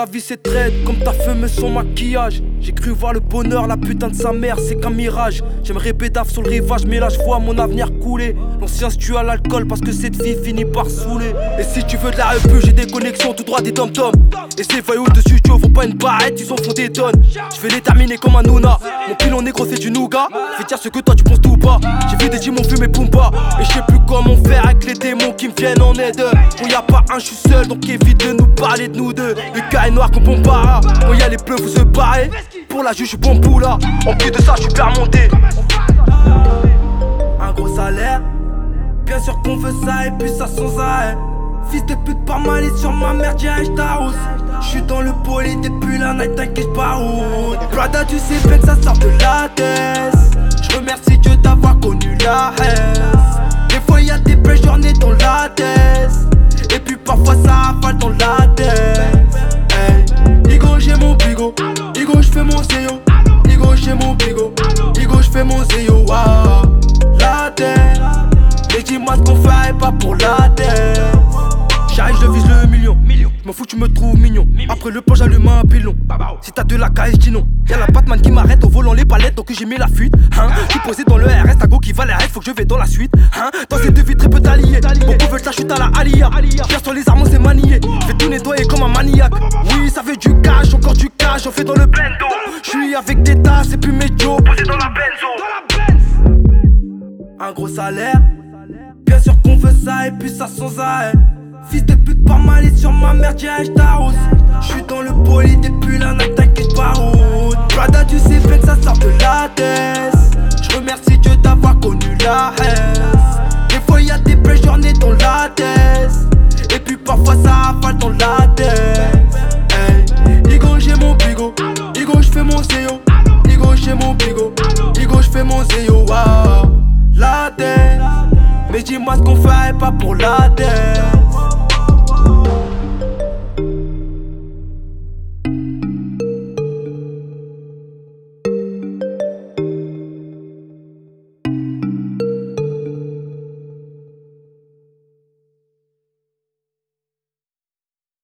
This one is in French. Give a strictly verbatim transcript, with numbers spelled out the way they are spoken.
la vie c'est traite, comme ta fumée son maquillage. J'ai cru voir le bonheur, la putain de sa mère, c'est qu'un mirage. J'aimerais pédaf sur le rivage, mais là je vois mon avenir couler. L'ancien se tue à l'alcool parce que cette vie finit par saouler. Et si tu veux de la repu, j'ai des connexions tout droit des tom-toms. Et ces voyous de studio font pas une barrette, ils en font des tonnes. Je vais les terminer comme un Nuna. Mon pilon négro c'est du nougat. Je vais dire ce que toi tu penses tout bas. J'ai vu des démons fumer Pumba. Et je sais plus comment faire avec les démons qui me viennent en aide. Quand y a pas un, je suis seul, donc évite de nous parler de nous deux. Le cas est noir comme Bombara. Quand y a les bleus, vous se barrez. Pour la juge, je suis bon boula. En plus de ça, je suis permonté. Un gros salaire. Bien sûr qu'on veut ça et puis ça sans arrêt. Fils de pute par mal et sur ma mère, dirige ta rousse. J'suis dans le poli depuis la night, t'inquiète pas où. Prada, tu sais bien que ça sort de la tête. J'remercie Dieu d'avoir connu la haine. Des fois y'a des belles journées dans la tête. Et puis parfois ça rafale dans la tête. Hey, Igo j'ai mon bigo. Igo j'fais mon zéo. Igo j'ai mon bigo. Igo j'fais mon zéo. Wow. La tête. Mais dis-moi ce qu'on fait et pas pour la tête. J'arrive, je vise le million. Je m'en fous, tu me trouves mignon. Après le plan, j'allume un pilon. Si t'as de la caisse, dis non. Y'a la Batman qui m'arrête au volant les palettes, donc j'ai mis la fuite. Hein, je suis posé dans le R S, ta go qui va les rêves, faut que je vais dans la suite. Hein, dans ces deux vies, très peu d'alliés. Beaucoup veulent la chute à la Alia. Viens sur les armes, c'est manié. J'vais tout nettoyer comme un maniaque. Oui, ça fait du cash, encore du cash, on fait dans le blendo. J'suis avec des tasses et puis mes Joe posé dans la benzo. Un gros salaire. Bien sûr qu'on veut ça et puis ça sans arrêt. Fils de pute par mal et sur ma mère, dirige ta rousse. J'suis dans le poli depuis la night, t'inquiète pas où. Prada, tu sais bien que ça sort de la tête. J'remercie Dieu d'avoir connu la haine. Des fois y'a des belles journées dans la tête. Et puis parfois ça rafale dans la tête. Hey, Igo j'ai mon bigo. Igo j'fais mon zéo. Igo j'ai mon bigo. Igo j'fais mon zéo. Wow. La tête. Mais dis-moi ce qu'on fait et pas pour la tête.